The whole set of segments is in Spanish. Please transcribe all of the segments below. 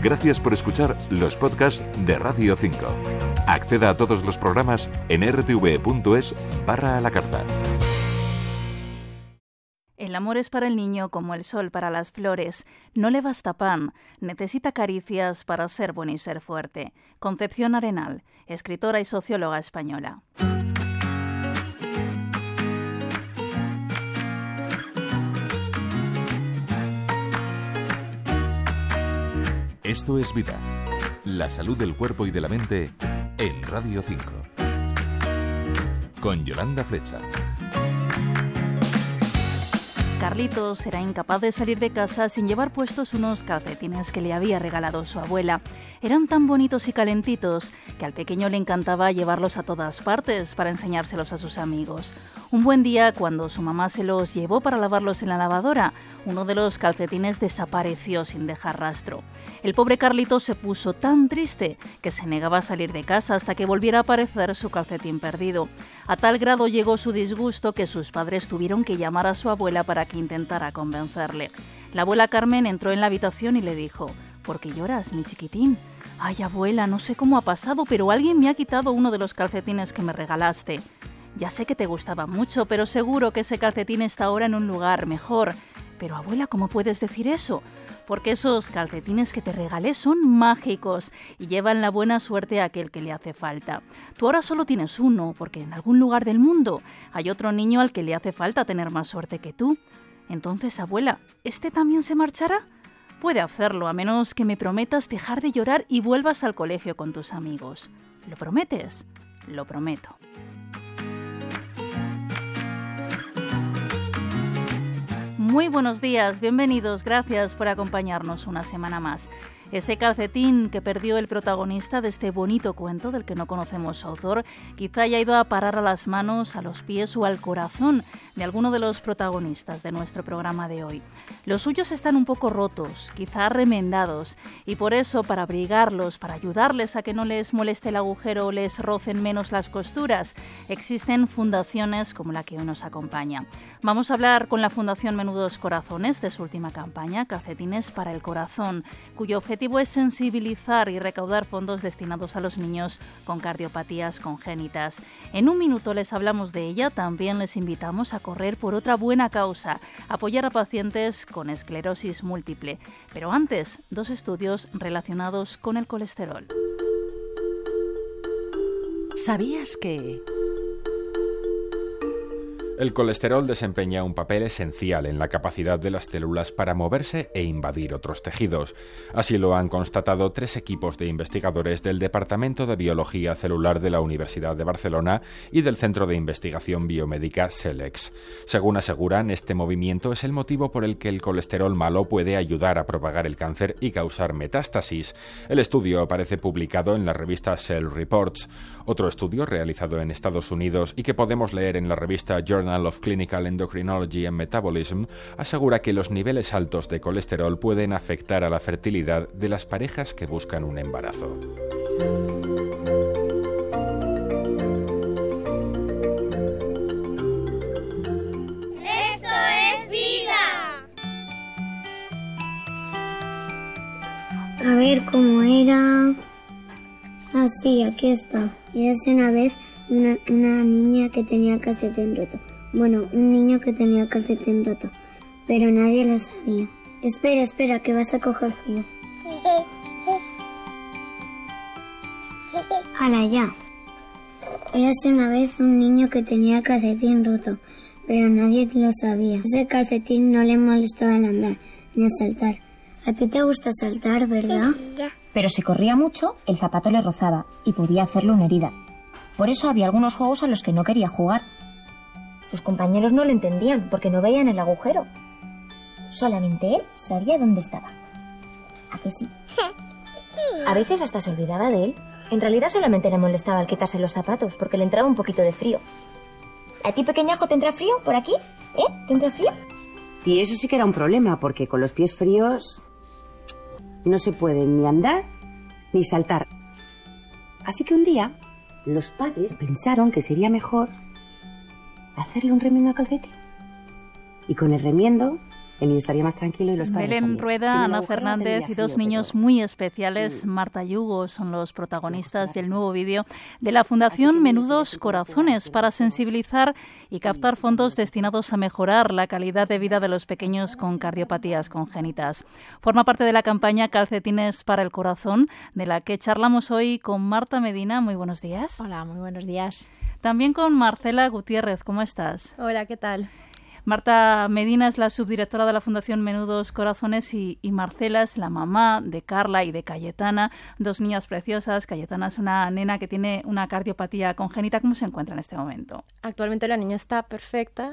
Gracias por escuchar los podcasts de Radio 5. Acceda a todos los programas en rtv.es/a-la-carta. El amor es para el niño como el sol para las flores. No le basta pan, necesita caricias para ser bueno y ser fuerte. Concepción Arenal, escritora y socióloga española. Esto es Vida, la salud del cuerpo y de la mente en Radio 5. Con Yolanda Flecha. Carlitos era incapaz de salir de casa sin llevar puestos unos calcetines que le había regalado su abuela. Eran tan bonitos y calentitos que al pequeño le encantaba llevarlos a todas partes para enseñárselos a sus amigos. Un buen día, cuando su mamá se los llevó para lavarlos en la lavadora, uno de los calcetines desapareció sin dejar rastro. El pobre Carlitos se puso tan triste que se negaba a salir de casa hasta que volviera a aparecer su calcetín perdido. A tal grado llegó su disgusto que sus padres tuvieron que llamar a su abuela para que intentara convencerle. La abuela Carmen entró en la habitación y le dijo: ¿Por qué lloras, mi chiquitín? Ay, abuela, no sé cómo ha pasado, pero alguien me ha quitado uno de los calcetines que me regalaste. Ya sé que te gustaba mucho, pero seguro que ese calcetín está ahora en un lugar mejor. Pero abuela, ¿cómo puedes decir eso? Porque esos calcetines que te regalé son mágicos y llevan la buena suerte a aquel que le hace falta. Tú ahora solo tienes uno, porque en algún lugar del mundo hay otro niño al que le hace falta tener más suerte que tú. Entonces, abuela, ¿este también se marchará? Puede hacerlo, a menos que me prometas dejar de llorar y vuelvas al colegio con tus amigos. ¿Lo prometes? Lo prometo. Muy buenos días, bienvenidos, gracias por acompañarnos una semana más. Ese calcetín que perdió el protagonista de este bonito cuento del que no conocemos su autor, quizá haya ido a parar a las manos, a los pies o al corazón de alguno de los protagonistas de nuestro programa de hoy. Los suyos están un poco rotos, quizá remendados, y por eso, para abrigarlos, para ayudarles a que no les moleste el agujero o les rocen menos las costuras, existen fundaciones como la que hoy nos acompaña. Vamos a hablar con la Fundación Menudos Corazones de su última campaña, Calcetines para el Corazón, cuyo objetivo es sensibilizar y recaudar fondos destinados a los niños con cardiopatías congénitas. En un minuto les hablamos de ella, también les invitamos a correr por otra buena causa, apoyar a pacientes con esclerosis múltiple. Pero antes, 2 estudios relacionados con el colesterol. ¿Sabías que...? El colesterol desempeña un papel esencial en la capacidad de las células para moverse e invadir otros tejidos. Así lo han constatado 3 equipos de investigadores del Departamento de Biología Celular de la Universidad de Barcelona y del Centro de Investigación Biomédica CELEX. Según aseguran, este movimiento es el motivo por el que el colesterol malo puede ayudar a propagar el cáncer y causar metástasis. El estudio aparece publicado en la revista Cell Reports. Otro estudio realizado en Estados Unidos y que podemos leer en la revista Journal of Clinical Endocrinology and Metabolism asegura que los niveles altos de colesterol pueden afectar a la fertilidad de las parejas que buscan un embarazo. ¡Esto es vida! A ver cómo era. Ah, sí, aquí está. Érase una vez una niña que tenía el calcetín roto. Bueno, un niño que tenía el calcetín roto, pero nadie lo sabía. Espera, que vas a coger frío. ¡Hala, ya! Érase una vez un niño que tenía el calcetín roto, pero nadie lo sabía. Ese calcetín no le molestaba al andar, ni al saltar. A ti te gusta saltar, ¿verdad? Pero si corría mucho, el zapato le rozaba y podía hacerle una herida. Por eso había algunos juegos a los que no quería jugar. Sus compañeros no le entendían porque no veían el agujero. Solamente él sabía dónde estaba. ¿A que sí? A veces hasta se olvidaba de él. En realidad solamente le molestaba al quitarse los zapatos porque le entraba un poquito de frío. ¿A ti, pequeñajo, te entra frío por aquí? ¿Te entra frío? Y eso sí que era un problema, porque con los pies fríos no se puede ni andar ni saltar. Así que un día los padres pensaron que sería mejor hacerle un remiendo al calcetín. Y con el remiendo El niño estaría más tranquilo y los padres Belén también. Rueda, Sin el Ana agujero no Fernández tendría y dos frío, niños pero- muy especiales, Marta y Hugo, son los protagonistas del nuevo vídeo de la Fundación Menudos Corazones para sensibilizar y captar fondos destinados a mejorar la calidad de vida de los pequeños con cardiopatías congénitas. Forma parte de la campaña Calcetines para el Corazón, de la que charlamos hoy con Marta Medina. Muy buenos días. Hola, muy buenos días. También con Marcela Gutiérrez. ¿Cómo estás? Hola, ¿qué tal? Marta Medina es la subdirectora de la Fundación Menudos Corazones y Marcela es la mamá de Carla y de Cayetana, dos niñas preciosas. Cayetana es una nena que tiene una cardiopatía congénita. ¿Cómo se encuentra en este momento? Actualmente la niña está perfecta.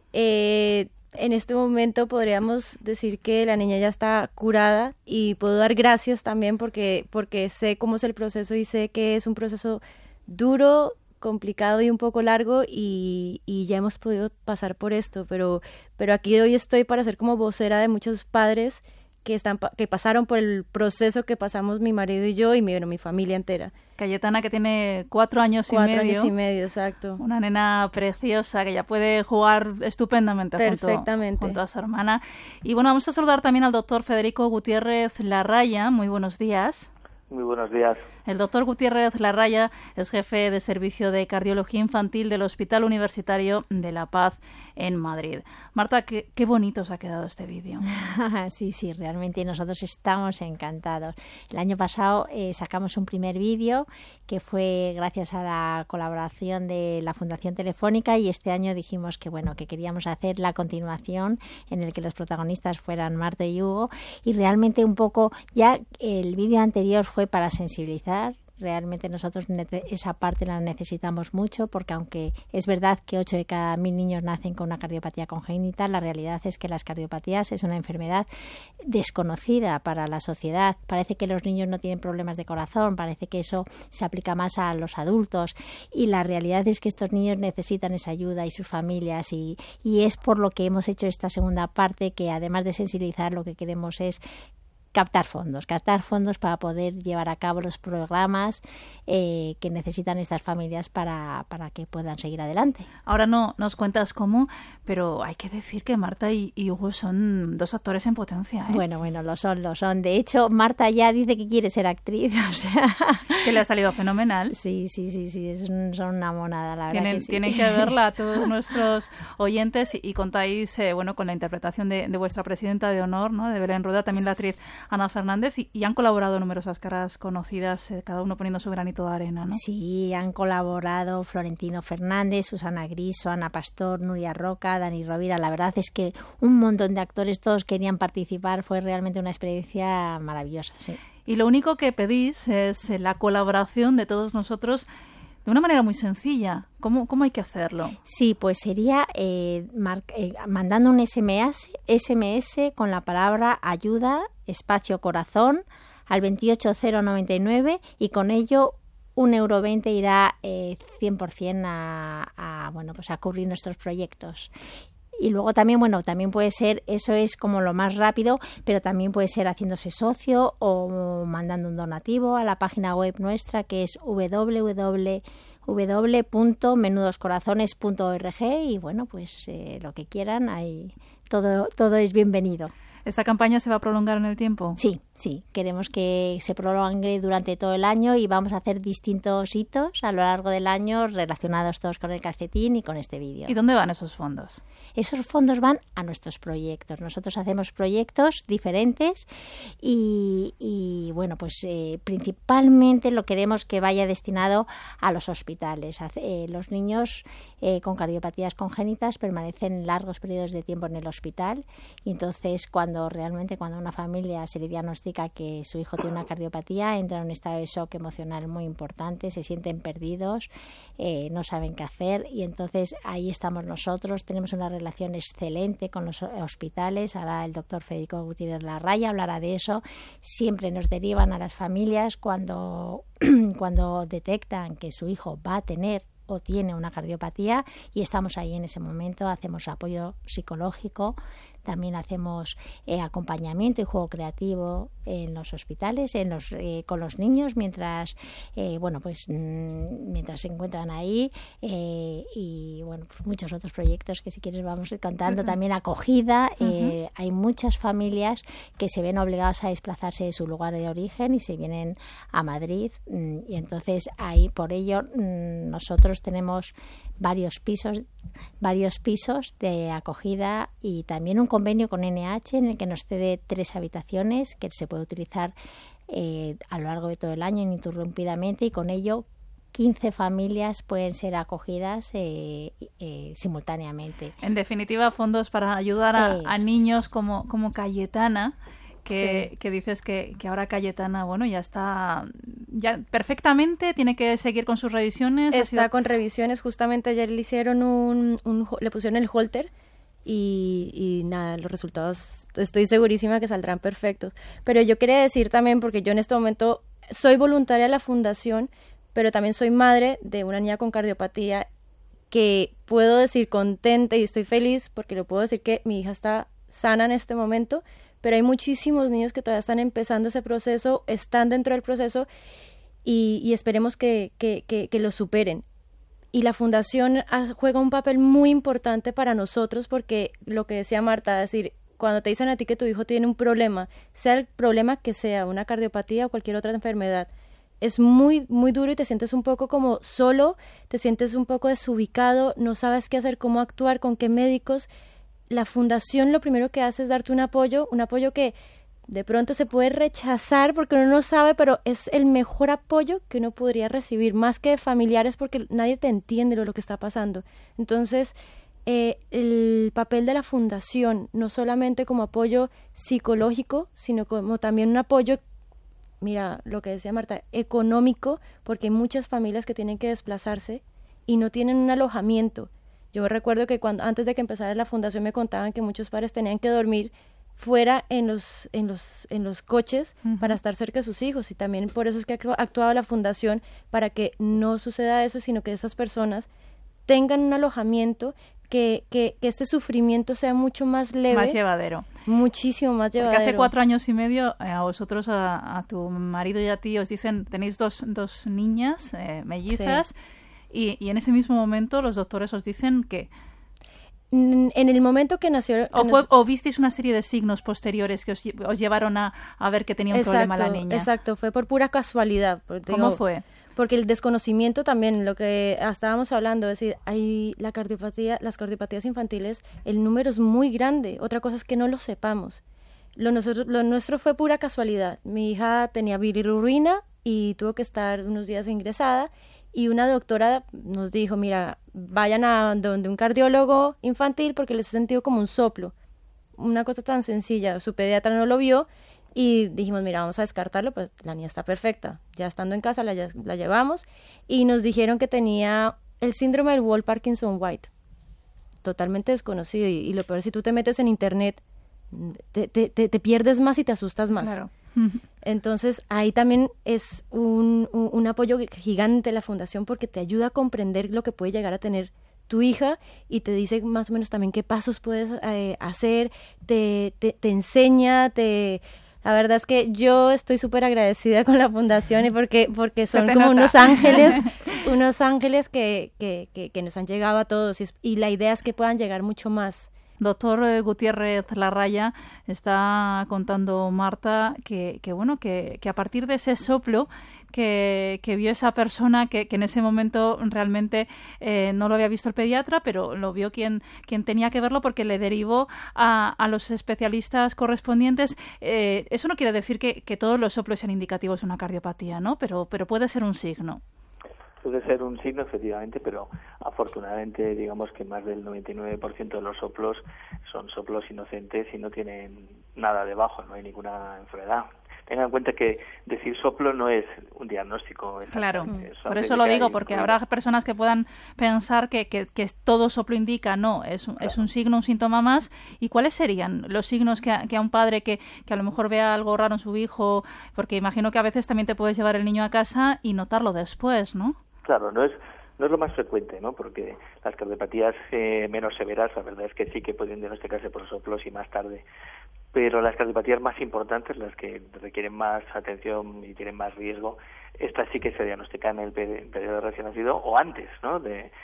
En este momento podríamos decir que la niña ya está curada y puedo dar gracias también porque sé cómo es el proceso y sé que es un proceso duro, complicado y un poco largo y ya hemos podido pasar por esto, pero aquí hoy estoy para ser como vocera de muchos padres que pasaron por el proceso que pasamos mi marido y yo y mi familia entera. Cayetana, que tiene 4 años y 4 medio. años y medio, exacto. Una nena preciosa que ya puede jugar estupendamente junto a su hermana. Y bueno, vamos a saludar también al doctor Federico Gutiérrez Larraya. Muy buenos días. Muy buenos días. El doctor Gutiérrez Larraya es jefe de servicio de cardiología infantil del Hospital Universitario de La Paz en Madrid. Marta, qué bonito os ha quedado este vídeo. Sí, realmente nosotros estamos encantados. El año pasado sacamos un primer vídeo que fue gracias a la colaboración de la Fundación Telefónica y este año dijimos que queríamos hacer la continuación en el que los protagonistas fueran Marta y Hugo y realmente un poco ya el vídeo anterior fue para sensibilizar. Realmente nosotros esa parte la necesitamos mucho porque aunque es verdad que 8 de cada 1000 niños nacen con una cardiopatía congénita, la realidad es que las cardiopatías es una enfermedad desconocida para la sociedad. Parece que los niños no tienen problemas de corazón, parece que eso se aplica más a los adultos y la realidad es que estos niños necesitan esa ayuda y sus familias y es por lo que hemos hecho esta segunda parte que además de sensibilizar lo que queremos es captar fondos para poder llevar a cabo los programas que necesitan estas familias para que puedan seguir adelante. Ahora no nos cuentas cómo, pero hay que decir que Marta y Hugo son dos actores en potencia, ¿eh? Bueno, lo son. De hecho, Marta ya dice que quiere ser actriz, o sea... Que le ha salido fenomenal. Sí, son una monada, la verdad que sí. Tienen que verla a todos nuestros oyentes y contáis, con la interpretación de vuestra presidenta de honor, ¿no? De Belén Rueda, también la actriz Ana Fernández y han colaborado numerosas caras conocidas, cada uno poniendo su granito de arena, ¿no? Sí, han colaborado Florentino Fernández, Susana Griso, Ana Pastor, Nuria Roca, Dani Rovira. La verdad es que un montón de actores, todos querían participar, fue realmente una experiencia maravillosa. Sí. Y lo único que pedís es la colaboración de todos nosotros de una manera muy sencilla. ¿Cómo hay que hacerlo? Sí, pues sería mandando un SMS con la palabra ayuda, espacio corazón, al 28099 y con ello 1,20 € irá 100% a cubrir nuestros proyectos. Y luego también puede ser, eso es como lo más rápido, pero también puede ser haciéndose socio o mandando un donativo a la página web nuestra que es www.menudoscorazones.org y lo que quieran, ahí todo es bienvenido. ¿Esta campaña se va a prolongar en el tiempo? Sí, queremos que se prolongue durante todo el año y vamos a hacer distintos hitos a lo largo del año relacionados todos con el calcetín y con este vídeo. ¿Y dónde van esos fondos? Esos fondos van a nuestros proyectos. Nosotros hacemos proyectos diferentes y principalmente lo queremos que vaya destinado a los hospitales. Los niños con cardiopatías congénitas permanecen largos periodos de tiempo en el hospital y entonces cuando una familia se le diagnostica que su hijo tiene una cardiopatía, entra en un estado de shock emocional muy importante, se sienten perdidos, no saben qué hacer y entonces ahí estamos nosotros, tenemos una relación excelente con los hospitales. Ahora el doctor Federico Gutiérrez Larraya hablará de eso. Siempre nos derivan a las familias cuando detectan que su hijo va a tener o tiene una cardiopatía y estamos ahí en ese momento, hacemos apoyo psicológico, también hacemos acompañamiento y juego creativo en los hospitales, con los niños mientras mientras se encuentran ahí, y bueno, pues muchos otros proyectos que si quieres vamos contando. También acogida. Hay muchas familias que se ven obligadas a desplazarse de su lugar de origen y se vienen a Madrid, y entonces ahí por ello nosotros tenemos varios pisos de acogida y también un convenio con NH en el que nos cede 3 habitaciones que se puede utilizar a lo largo de todo el año ininterrumpidamente, y con ello 15 familias pueden ser acogidas simultáneamente. En definitiva, fondos para ayudar a niños como Cayetana, que dices que ahora Cayetana, bueno, ya está perfectamente, tiene que seguir con sus revisiones. Está con revisiones, justamente ayer le hicieron le pusieron el holter y nada, los resultados estoy segurísima que saldrán perfectos. Pero yo quería decir también, porque yo en este momento soy voluntaria de la fundación, pero también soy madre de una niña con cardiopatía, que puedo decir contenta y estoy feliz porque le puedo decir que mi hija está sana en este momento, pero hay muchísimos niños que todavía están empezando ese proceso, están dentro del proceso y esperemos que lo superen. Y la fundación juega un papel muy importante para nosotros, porque lo que decía Marta, es decir, cuando te dicen a ti que tu hijo tiene un problema, sea el problema que sea, una cardiopatía o cualquier otra enfermedad, es muy, muy duro y te sientes un poco como solo, te sientes un poco desubicado, no sabes qué hacer, cómo actuar, con qué médicos. La fundación lo primero que hace es darte un apoyo que de pronto se puede rechazar porque uno no sabe, pero es el mejor apoyo que uno podría recibir, más que de familiares, porque nadie te entiende lo que está pasando. Entonces, el papel de la fundación, no solamente como apoyo psicológico, sino como también un apoyo, mira, lo que decía Marta, económico, porque hay muchas familias que tienen que desplazarse y no tienen un alojamiento. Yo recuerdo que antes de que empezara la fundación me contaban que muchos padres tenían que dormir fuera en los coches para estar cerca de sus hijos, y también por eso es que ha actuado la fundación, para que no suceda eso, sino que esas personas tengan un alojamiento, que este sufrimiento sea mucho más leve. Más llevadero. Muchísimo más llevadero. Porque hace 4 años y medio a vosotros, a tu marido y a ti, os dicen, tenéis dos niñas mellizas. Sí. Y en ese mismo momento los doctores os dicen que... En el momento que nació... ¿O visteis una serie de signos posteriores que os llevaron a ver que tenía un problema la niña? Exacto, fue por pura casualidad. ¿Cómo fue? Porque el desconocimiento también, lo que estábamos hablando, es decir, hay las cardiopatías infantiles, el número es muy grande. Otra cosa es que no lo sepamos. Lo nuestro fue pura casualidad. Mi hija tenía bilirrubina y tuvo que estar unos días ingresada, y una doctora nos dijo, mira, vayan a donde un cardiólogo infantil porque les he sentido como un soplo. Una cosa tan sencilla, su pediatra no lo vio y dijimos, mira, vamos a descartarlo, pues la niña está perfecta. Ya estando en casa la llevamos y nos dijeron que tenía el síndrome del Wolff-Parkinson-White, totalmente desconocido, y lo peor, si tú te metes en internet, te pierdes más y te asustas más. Claro. Entonces ahí también es un apoyo gigante la fundación, porque te ayuda a comprender lo que puede llegar a tener tu hija y te dice más o menos también qué pasos puedes hacer, te enseña, la verdad es que yo estoy súper agradecida con la fundación, y porque son como unos ángeles que nos han llegado a todos, y la idea es que puedan llegar mucho más. Doctor Gutiérrez Larraya, está contando Marta que a partir de ese soplo que vio esa persona, que en ese momento realmente no lo había visto el pediatra, pero lo vio quien tenía que verlo, porque le derivó a los especialistas correspondientes. Eso no quiere decir que todos los soplos sean indicativos de una cardiopatía, ¿no? Pero puede ser un signo. Puede ser un signo, efectivamente, pero afortunadamente digamos que más del 99% de los soplos son soplos inocentes y no tienen nada debajo, no hay ninguna enfermedad. Tengan en cuenta que decir soplo no es un diagnóstico. Claro, por eso lo digo, porque habrá personas que puedan pensar que todo soplo indica, no, es un signo, un síntoma más. ¿Y cuáles serían los signos que a un padre que a lo mejor vea algo raro en su hijo, porque imagino que a veces también te puedes llevar el niño a casa y notarlo después, ¿no? Claro, no es lo más frecuente, ¿no? Porque las cardiopatías menos severas, la verdad es que sí que pueden diagnosticarse por soplos y más tarde. pero las cardiopatías más importantes, las que requieren más atención y tienen más riesgo, estas sí que se diagnostican en el periodo de recién nacido o antes, ¿no?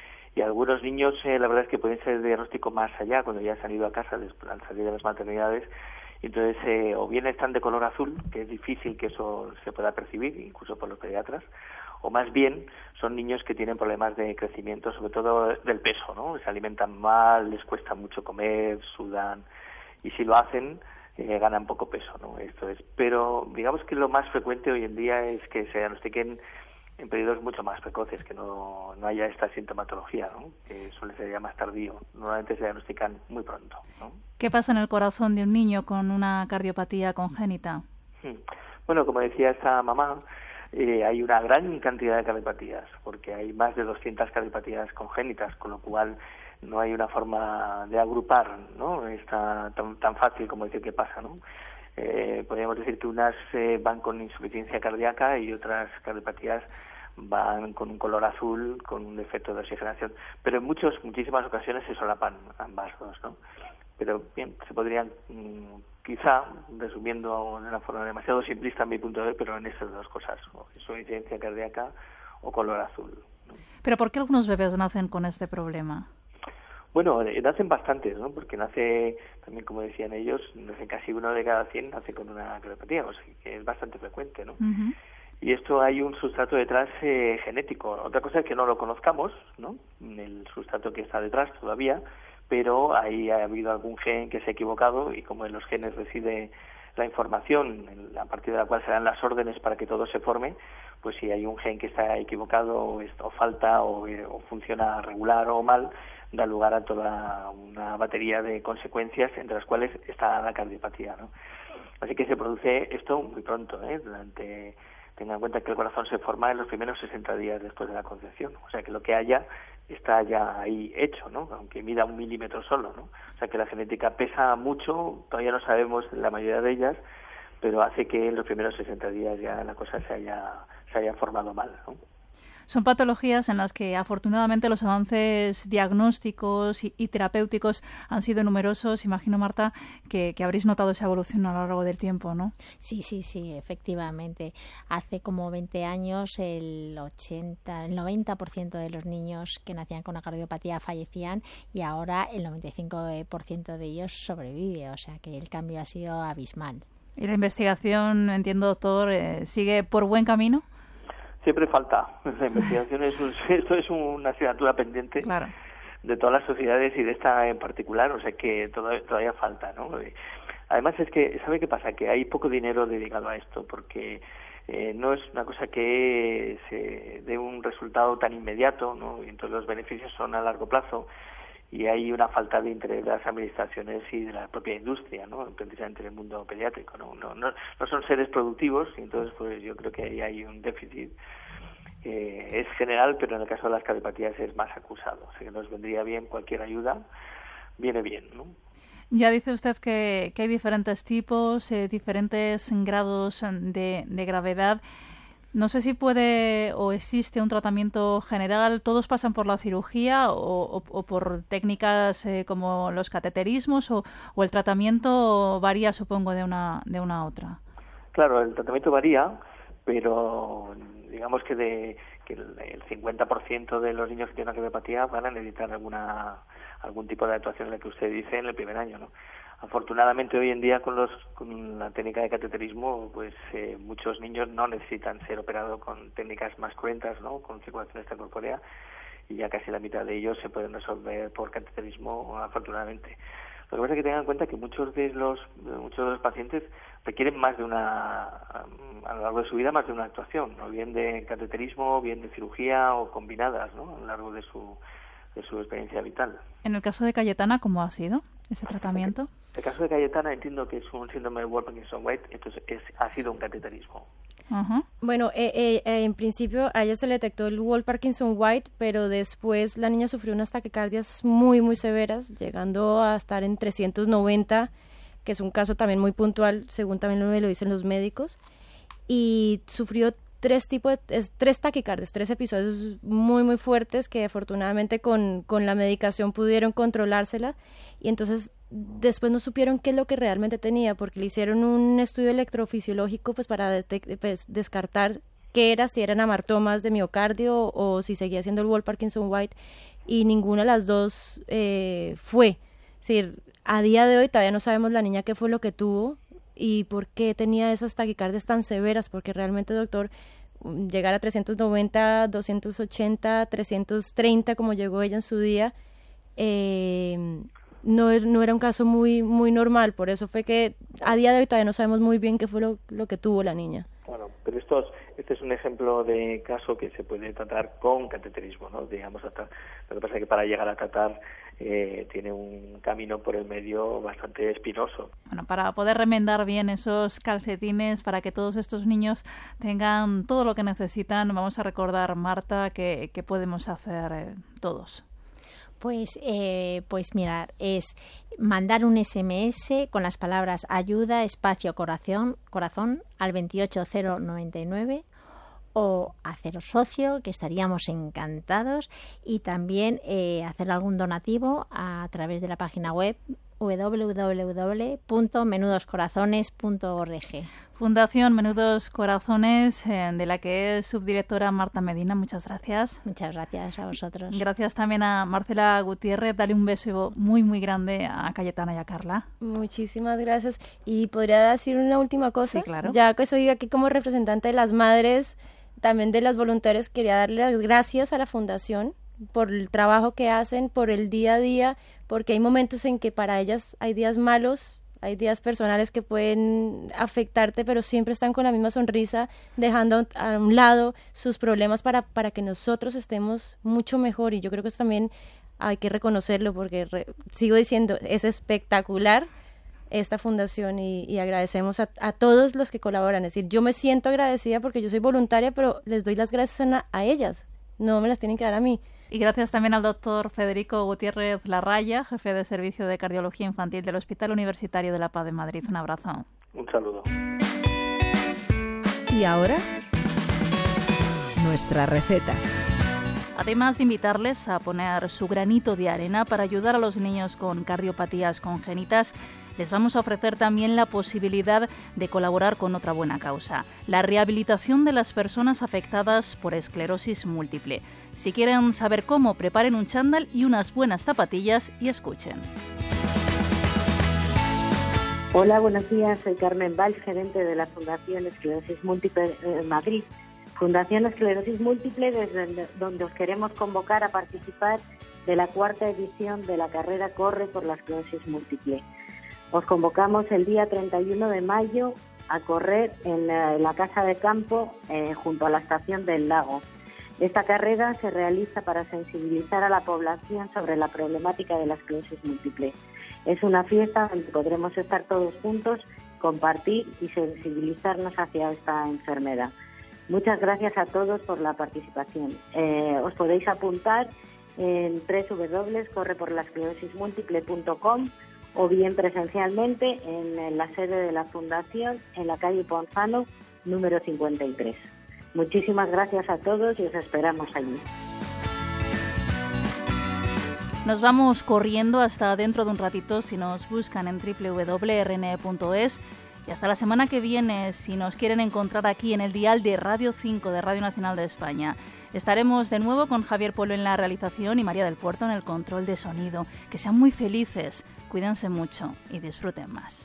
Y algunos niños, la verdad es que pueden ser diagnóstico más allá, cuando ya se han ido a casa al salir de las maternidades. Entonces, o bien están de color azul, que es difícil que eso se pueda percibir, incluso por los pediatras, o más bien son niños que tienen problemas de crecimiento, sobre todo del peso, ¿no? Se alimentan mal, les cuesta mucho comer, sudan, y si lo hacen, ganan poco peso, ¿no? Esto es. Pero digamos que lo más frecuente hoy en día es que se diagnostiquen en periodos mucho más precoces, que no haya esta sintomatología, ¿no? Que suele ser ya más tardío. Normalmente se diagnostican muy pronto, ¿no? ¿Qué pasa en el corazón de un niño con una cardiopatía congénita? Bueno, como decía esta mamá, hay una gran cantidad de cardiopatías, porque hay más de 200 cardiopatías congénitas, con lo cual no hay una forma de agrupar, ¿no? Está tan fácil como decir qué pasa, ¿no? Podríamos decir que unas van con insuficiencia cardíaca y otras cardiopatías van con un color azul, con un defecto de oxigenación, pero en muchísimas ocasiones se solapan ambas dos, ¿no? Pero bien, se podrían, quizá, resumiendo de una forma demasiado simplista a mi punto de ver, pero en esas dos cosas, o insuficiencia cardíaca o color azul, ¿no? ¿Pero por qué algunos bebés nacen con este problema? Bueno, nacen bastantes, ¿no? Porque nace, también como decían ellos, nace casi 1 de cada 100 nace con una cardiopatía, o sea, que es bastante frecuente, ¿no? Uh-huh. Y esto hay un sustrato detrás genético. Otra cosa es que no lo conozcamos, ¿no? El sustrato que está detrás todavía, pero ahí ha habido algún gen que se ha equivocado y como en los genes reside la información a partir de la cual se dan las órdenes para que todo se forme, pues si hay un gen que está equivocado o falta o funciona regular o mal, da lugar a toda una batería de consecuencias entre las cuales está la cardiopatía, ¿no? Así que se produce esto muy pronto, tengan en cuenta que el corazón se forma en los primeros 60 días después de la concepción, o sea que lo que haya está ya ahí hecho, ¿no? Aunque mida 1 milímetro solo, ¿no? O sea que la genética pesa mucho, todavía no sabemos la mayoría de ellas, pero hace que en los primeros 60 días ya la cosa se haya formado mal, ¿no? Son patologías en las que afortunadamente los avances diagnósticos y terapéuticos han sido numerosos. Imagino, Marta, que habréis notado esa evolución a lo largo del tiempo, ¿no? Sí, efectivamente. Hace como 20 años el 90% de los niños que nacían con una cardiopatía fallecían y ahora el 95% de ellos sobrevive. O sea que el cambio ha sido abismal. ¿Y la investigación, entiendo, doctor, sigue por buen camino? Siempre falta. La investigación esto es una asignatura pendiente, claro, de todas las sociedades y de esta en particular, o sea que todavía falta, ¿no? Además es que, ¿sabe qué pasa? Que hay poco dinero dedicado a esto, porque no es una cosa que se dé un resultado tan inmediato, ¿no? Y entonces los beneficios son a largo plazo y hay una falta de interés de las administraciones y de la propia industria, ¿no? Precisamente en el mundo pediátrico, ¿no? No son seres productivos y entonces pues yo creo que ahí hay un déficit. Es general, pero en el caso de las cardiopatías es más acusado. O sea que nos vendría bien cualquier ayuda, viene bien, ¿no? Ya dice usted que hay diferentes tipos, diferentes grados de gravedad. No sé si puede o existe un tratamiento general. ¿Todos pasan por la cirugía o por técnicas como los cateterismos o el tratamiento varía, supongo, de una a otra? Claro, el tratamiento varía, pero digamos que el 50% de los niños que tienen una cardiopatía van a necesitar algún tipo de actuación en la que usted dice en el primer año, ¿no? Afortunadamente hoy en día con la técnica de cateterismo, pues muchos niños no necesitan ser operados con técnicas más cruentas, ¿no? Con circulación extracorpórea, y ya casi la mitad de ellos se pueden resolver por cateterismo, afortunadamente. Lo que pasa es que tengan en cuenta que muchos de los pacientes requieren a lo largo de su vida más de una actuación, ¿no? Bien de cateterismo, bien de cirugía o combinadas, ¿no? A lo largo de su experiencia vital. En el caso de Cayetana, ¿cómo ha sido ese tratamiento? El caso de Cayetana entiendo que es un síndrome de Wolff-Parkinson-White, entonces ha sido un cateterismo. Uh-huh. Bueno, en principio a ella se le detectó el Wolff-Parkinson-White, pero después la niña sufrió unas taquicardias muy, muy severas, llegando a estar en 390, que es un caso también muy puntual, según también me lo dicen los médicos, y sufrió 3 taquicardias, 3 episodios muy, muy fuertes que afortunadamente con la medicación pudieron controlársela, y entonces después no supieron qué es lo que realmente tenía, porque le hicieron un estudio electrofisiológico pues para descartar qué era, si eran amartomas de miocardio o si seguía siendo el Wall Parkinson White, y ninguna de las dos fue. Es decir, a día de hoy todavía no sabemos la niña qué fue lo que tuvo y por qué tenía esas taquicardias tan severas, porque realmente, doctor, llegar a 390, 280, 330 como llegó ella en su día, no era un caso muy normal. Por eso fue que a día de hoy todavía no sabemos muy bien qué fue lo que tuvo la niña. Bueno, pero este es un ejemplo de caso que se puede tratar con cateterismo, ¿no? Digamos, lo que pasa es que para llegar a tratar tiene un camino por el medio bastante espinoso. Bueno, para poder remendar bien esos calcetines, para que todos estos niños tengan todo lo que necesitan, vamos a recordar, Marta, que podemos hacer todos. Pues mirar, es mandar un SMS con las palabras ayuda, espacio, corazón al 28099 o haceros socio, que estaríamos encantados, y también hacer algún donativo a través de la página web www.menudoscorazones.org. Fundación Menudos Corazones, de la que es subdirectora Marta Medina. Muchas gracias. Muchas gracias a vosotros. Gracias también a Marcela Gutiérrez. Dale un beso muy, muy grande a Cayetana y a Carla. Muchísimas gracias. Y podría decir una última cosa. Sí, claro. Ya que soy aquí como representante de las madres, también de las voluntarias, quería darle las gracias a la Fundación por el trabajo que hacen, por el día a día, porque hay momentos en que para ellas hay días malos, hay días personales que pueden afectarte, pero siempre están con la misma sonrisa, dejando a un lado sus problemas para que nosotros estemos mucho mejor. Y yo creo que eso también hay que reconocerlo, porque sigo diciendo, es espectacular esta fundación y agradecemos a todos los que colaboran. Es decir, yo me siento agradecida porque yo soy voluntaria, pero les doy las gracias a ellas, no me las tienen que dar a mí. Y gracias también al doctor Federico Gutiérrez Larraya, jefe de Servicio de Cardiología Infantil del Hospital Universitario de la Paz de Madrid. Un abrazo. Un saludo. Y ahora, nuestra receta. Además de invitarles a poner su granito de arena para ayudar a los niños con cardiopatías congénitas, les vamos a ofrecer también la posibilidad de colaborar con otra buena causa, la rehabilitación de las personas afectadas por esclerosis múltiple. Si quieren saber cómo, preparen un chándal y unas buenas zapatillas y escuchen. Hola, buenos días. Soy Carmen Valls, gerente de la Fundación Esclerosis Múltiple en Madrid. Fundación Esclerosis Múltiple, desde donde os queremos convocar a participar de la 4ª edición de la carrera Corre por la Esclerosis Múltiple. Os convocamos el día 31 de mayo a correr en la Casa de Campo junto a la Estación del Lago. Esta carrera se realiza para sensibilizar a la población sobre la problemática de la esclerosis múltiple. Es una fiesta donde podremos estar todos juntos, compartir y sensibilizarnos hacia esta enfermedad. Muchas gracias a todos por la participación. Os podéis apuntar en www.correporlasclerosismúltiple.com o bien presencialmente en la sede de la Fundación en la calle Ponzano, número 53. Muchísimas gracias a todos y os esperamos allí. Nos vamos corriendo hasta dentro de un ratito si nos buscan en www.rne.es y hasta la semana que viene si nos quieren encontrar aquí en el dial de Radio 5 de Radio Nacional de España. Estaremos de nuevo con Javier Polo en la realización y María del Puerto en el control de sonido. Que sean muy felices, cuídense mucho y disfruten más.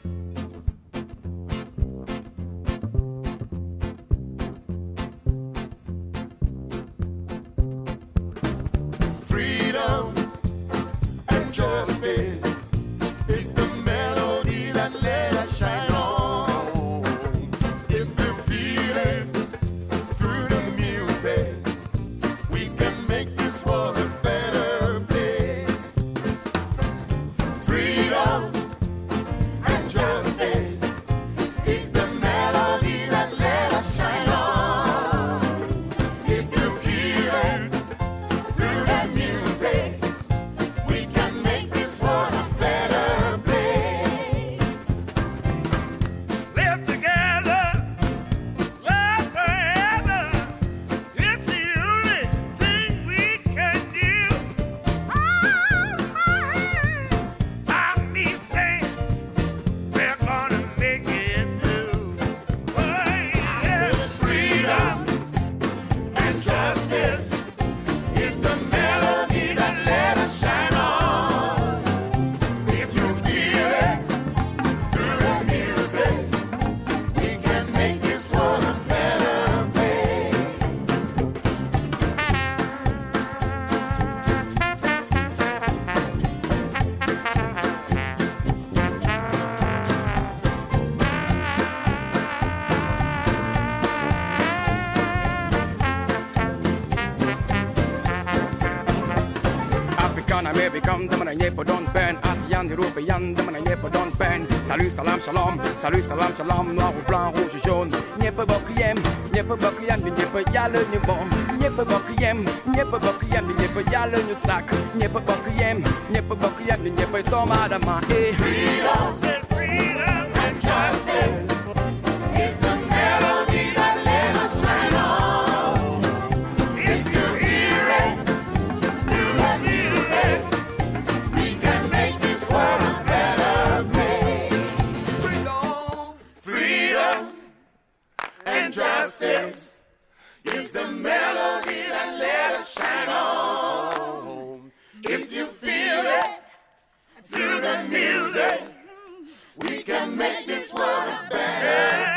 Freedom and justice is the melody that let us shine on. If we feel it through the music, we can make this world a better place. Freedom and justice don't burn. ASEAN, européenne, demain ñeppe don't burn. Salut, salam, shalom, salut, salam, shalom. Noir ou blanc, rouge ou jaune. Ñeppe bokk yem, ñeppe yàlla ñu bon. Ñeppe bokk yem, ñeppe yàlla ñu sàkk. Ñeppe bokk yem, ñeppe doomu aadama. Freedom and justice is the melody that let us shine on. If you hear it through the music, we can make this world a better place. Freedom and justice is the melody that let us shine on. If you feel it through the music, we can make this world a better